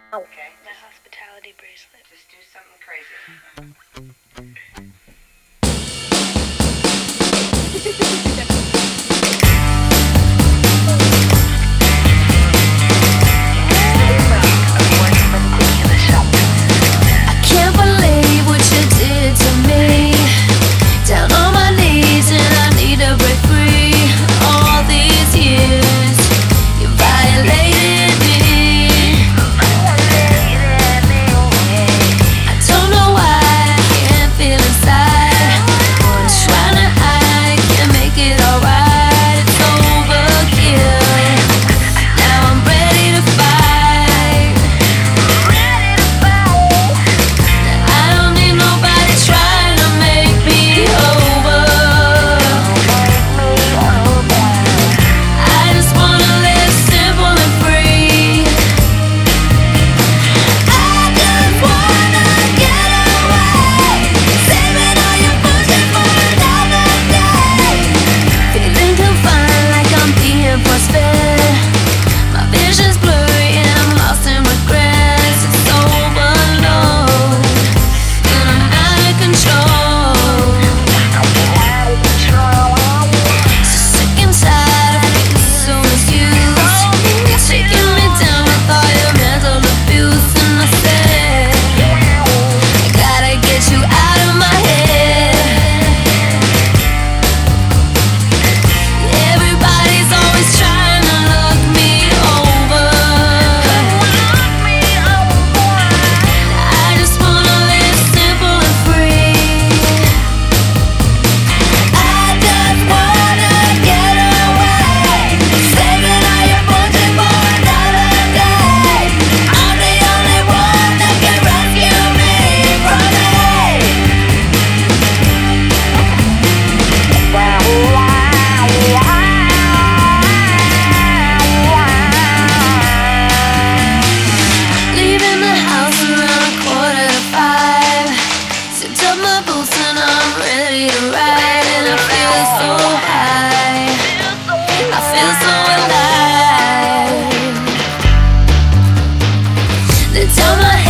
Okay. My hospitality bracelet. Just do something crazy. I can't believe what you did to me. Down on my knees and I need to break free. All these years you violated me. I don't know why I can't feel inside. I'm trying to hide, can't make it alright. It's overkill. Now I'm ready to fight. I don't need nobody trying to make me over. I just wanna live simple and free. I just wanna get away, saving all your bullshit for another day. Feeling confined like I'm being force-fed. My vision's blurry and I'm lost in regrets. It's overload and I'm out of control. So sick and tired of being so misused. You're taking me down with all your mental abuse, and I said, I gotta get you out of my head. Everybody's always trying to look me over. I just wanna live simple and free. I just wanna get away, saving all your bullshit for another day. I'm the only one that can rescue me from Leaving the house around 4:45. Zipped up my boots and I'm ready to ride. And I feel so high, I feel so alive. They tell my